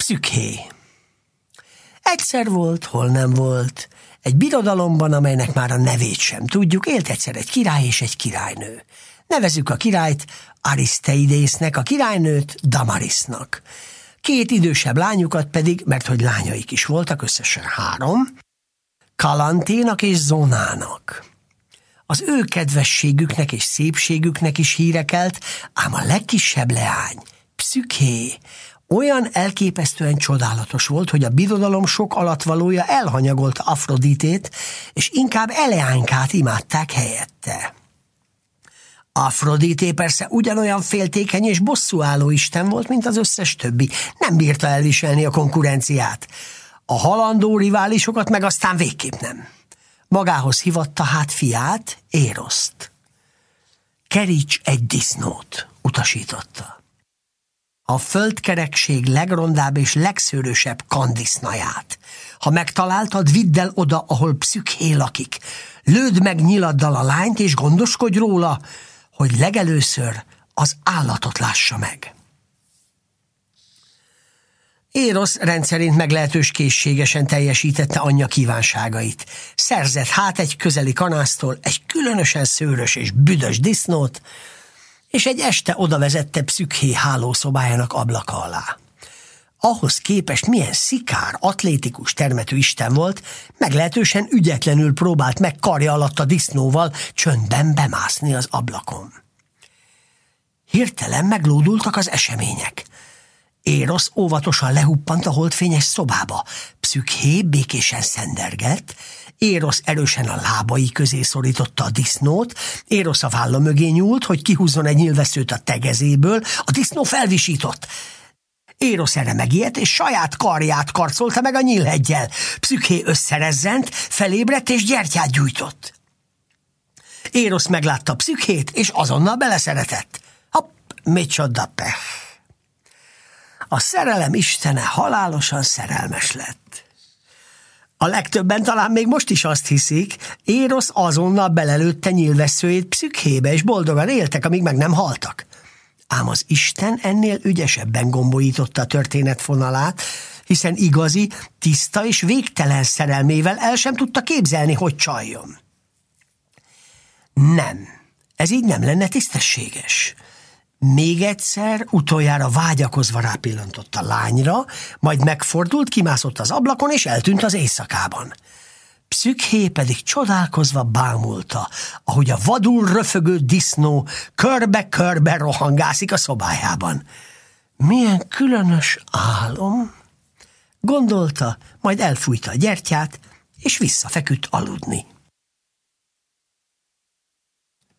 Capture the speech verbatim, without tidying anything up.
Pszükhé. Egyszer volt, hol nem volt, egy birodalomban, amelynek már a nevét sem tudjuk, élt egyszer egy király és egy királynő. Nevezzük a királyt Ariszteidésznek, a királynőt Damarisznak. Két idősebb lányukat pedig, mert hogy lányaik is voltak, összesen három, Kalanténak és Zonának. Az ő kedvességüknek és szépségüknek is híre kelt, ám a legkisebb leány, Pszükhé, olyan elképesztően csodálatos volt, hogy a birodalom sok alatvalója elhanyagolta Afroditét, és inkább Eleánkát imádták helyette. Afrodité persze ugyanolyan féltékeny és bosszúálló isten volt, mint az összes többi. Nem bírta elviselni a konkurenciát. A halandó riválisokat meg aztán végképp nem. Magához hívatta hát fiát, Éroszt. Keríts egy disznót, utasította. A földkerekség legrondább és legszőrösebb kandisznaját. Ha megtaláltad, vidd el oda, ahol Pszükhé lakik. Lőd meg nyiladdal a lányt, és gondoskodj róla, hogy legelőször az állatot lássa meg. Érosz rendszerint meglehetős készségesen teljesítette anyja kívánságait. Szerzett hát egy közeli kanásztól egy különösen szőrös és büdös disznót, és egy este oda vezette Pszükhé hálószobájának ablaka alá. Ahhoz képest milyen szikár, atlétikus termetű isten volt, meglehetősen ügyetlenül próbált meg karja alatt a disznóval csöndben bemászni az ablakon. Hirtelen meglódultak az események. Érosz óvatosan lehuppant a holdfényes szobába. Pszükhé békésen szendergett, Érosz erősen a lábai közé szorította a disznót, Érosz a válla mögé nyúlt, hogy kihúzzon egy nyilvesszőt a tegezéből, a disznó felvisított. Érosz erre megijedt, és saját karját karcolta meg a nyílheggyel. Pszükhé összerezzent, felébredt és gyertyát gyújtott. Érosz meglátta Pszükhét, és azonnal beleszeretett. Hopp, micsoda peh! A szerelem istene halálosan szerelmes lett. A legtöbben talán még most is azt hiszik, Érosz azonnal belelőtte nyílvesszőjét Pszükhébe, és boldogan éltek, amíg meg nem haltak. Ám az Isten ennél ügyesebben gombolította a történet fonalát, hiszen igazi, tiszta és végtelen szerelmével el sem tudta képzelni, hogy csaljon. Nem, ez így nem lenne tisztességes. Még egyszer, utoljára vágyakozva rápillantott a lányra, majd megfordult, kimászott az ablakon, és eltűnt az éjszakában. Pszükhé pedig csodálkozva bámulta, ahogy a vadul röfögő disznó körbe-körbe rohangászik a szobájában. Milyen különös álom, gondolta, majd elfújta a gyertyát, és visszafeküdt aludni.